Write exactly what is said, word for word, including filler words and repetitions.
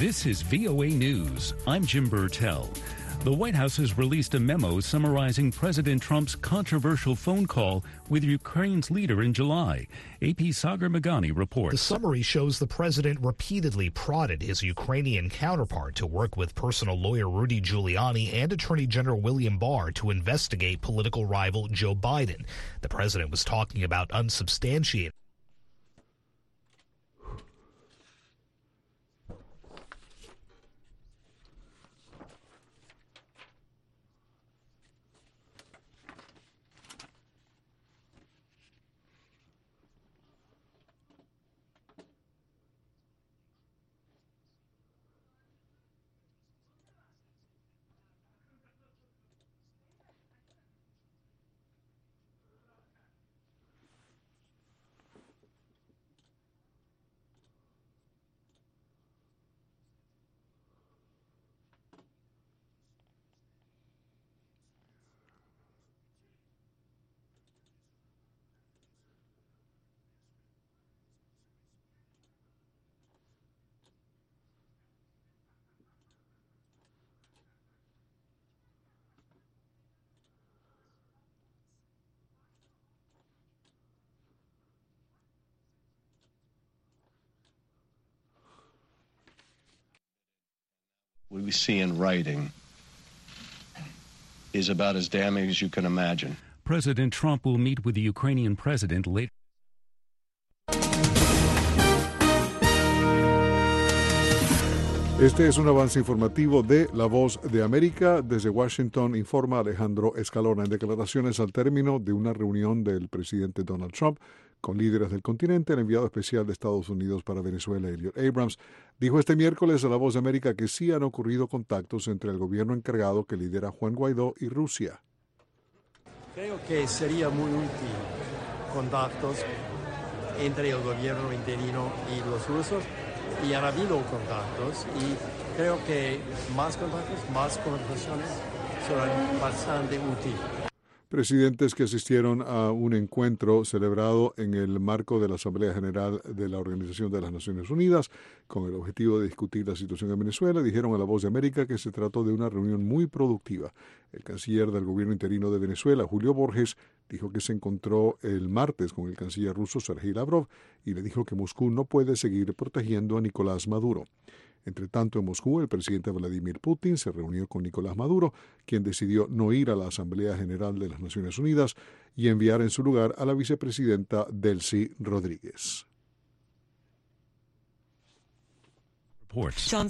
This is V O A News. I'm Jim Burtell. The White House has released a memo summarizing President Trump's controversial phone call with Ukraine's leader in July. A P Sagar Meghani reports. The summary shows the president repeatedly prodded his Ukrainian counterpart to work with personal lawyer Rudy Giuliani and Attorney General William Barr to investigate political rival Joe Biden. The president was talking about unsubstantiated. What we see in writing is about as damning as you can imagine. President Trump will meet with the Ukrainian president later. Este es un avance informativo de La Voz de América. Desde Washington informa Alejandro Escalona. En declaraciones al término de una reunión del presidente Donald Trump con líderes del continente, el enviado especial de Estados Unidos para Venezuela, Elliot Abrams, dijo este miércoles a La Voz de América que sí han ocurrido contactos entre el gobierno encargado que lidera Juan Guaidó y Rusia. Creo que sería muy útil contactos entre el gobierno interino y los rusos, y han habido contactos, y creo que más contactos, más conversaciones serán bastante útiles. Presidentes que asistieron a un encuentro celebrado en el marco de la Asamblea General de la Organización de las Naciones Unidas con el objetivo de discutir la situación en Venezuela dijeron a La Voz de América que se trató de una reunión muy productiva. El canciller del gobierno interino de Venezuela, Julio Borges, dijo que se encontró el martes con el canciller ruso Sergei Lavrov y le dijo que Moscú no puede seguir protegiendo a Nicolás Maduro. Entre tanto, en Moscú, el presidente Vladimir Putin se reunió con Nicolás Maduro, quien decidió no ir a la Asamblea General de las Naciones Unidas y enviar en su lugar a la vicepresidenta Delcy Rodríguez.